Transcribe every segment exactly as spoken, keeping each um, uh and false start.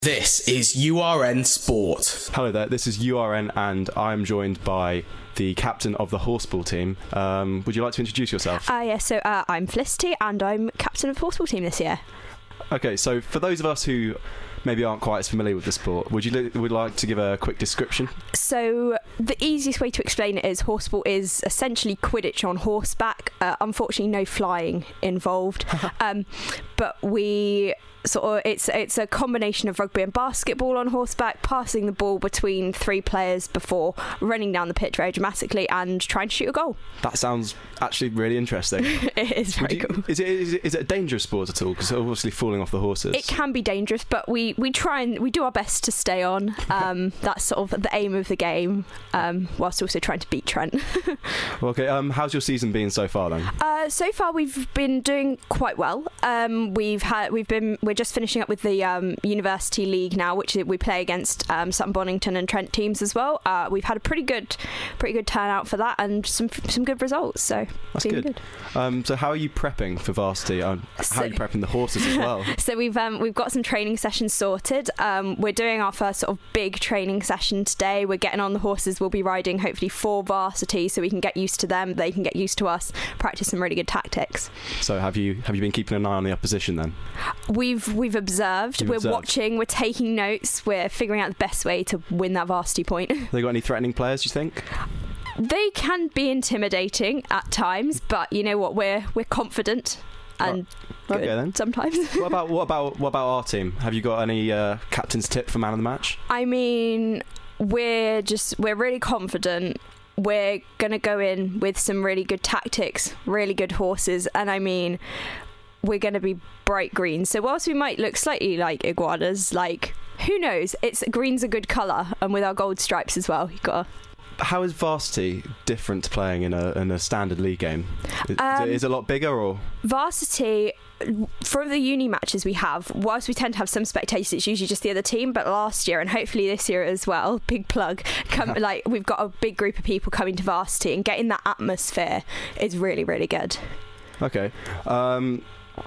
This is U R N Sport. Hello there, this is U R N and I'm joined by the captain of the horseball team. Um, would you like to introduce yourself? Uh, yeah, so uh, I'm Felicity and I'm captain of the horseball team this year. Okay, so for those of us who maybe aren't quite as familiar with the sport, would you li- would like to give a quick description? So the easiest way to explain it is horseball is essentially Quidditch on horseback. Uh, unfortunately, no flying involved, um, but we sort of it's it's a combination of rugby and basketball on horseback, passing the ball between three players before running down the pitch very dramatically and trying to shoot a goal. That sounds actually really interesting. It is very you, cool. Is it, is it is it a dangerous sport at all? Because obviously falling off the horses. It can be dangerous, but we, we try and we do our best to stay on. Um, that's sort of the aim of the game, um, whilst also trying to beat Trent. Okay, um, how's your season been so far then? Uh, so far, we've been doing quite well. Um, we've had we've been we're just finishing up with the um, University League now, which we play against um, Sutton Bonington and Trent teams as well. Uh, we've had a pretty good pretty good turnout for that and some some good results. So that's good. good. Um, so how are you prepping for varsity? Um, how so, are you prepping the horses as well? So we've um, we've got some training sessions sorted. Um, we're doing our first sort of big training session today. We're getting on the horses. We'll be riding hopefully for varsity, so we can get used to them. They can get used to us. Practice some really good tactics. So have you have you been keeping an eye on the opposition then? We've we've observed. You've we're observed. watching. We're taking notes. We're figuring out the best way to win that varsity point. Have they got any threatening players, do you think? They can be intimidating at times, but you know what? We're we're confident and right. good Okay then. Sometimes. what about what about what about our team? Have you got any uh, captain's tip for man of the match? I mean, we're just we're really confident. We're gonna go in with some really good tactics, really good horses, and I mean, we're gonna be bright green. So whilst we might look slightly like iguanas, like who knows? It's green's a good colour, and with our gold stripes as well, you got. How is varsity different to playing in a in a standard league game? Is, Um, is, it, is it a lot bigger or? Varsity, for the uni matches we have, whilst we tend to have some spectators, it's usually just the other team. But last year and hopefully this year as well, big plug, come, like we've got a big group of people coming to varsity, and getting that atmosphere is really really good. Okay. Um,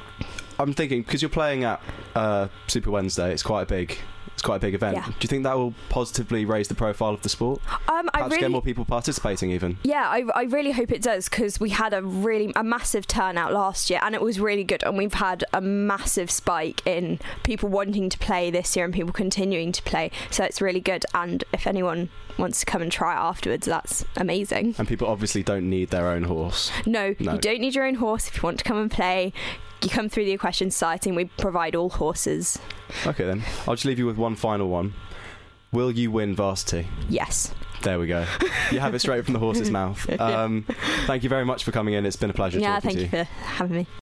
I'm thinking because you're playing at uh, Super Wednesday, it's quite a big. It's quite a big event. Yeah. Do you think that will positively raise the profile of the sport? Um, I Perhaps really, get more people participating even? Yeah, I, I really hope it does, because we had a really a massive turnout last year and it was really good, and we've had a massive spike in people wanting to play this year and people continuing to play, so it's really good. And if anyone wants to come and try it afterwards, that's amazing. And people obviously don't need their own horse. No, No. you don't need your own horse. If you want to come and play, you come through the Equestrian Society and we provide all horses. Okay then, I'll just leave you with one final one. Will you win varsity? Yes. There we go. You have it straight from the horse's mouth. Um, thank you very much for coming in. It's been a pleasure Yeah, talking thank to you for having me.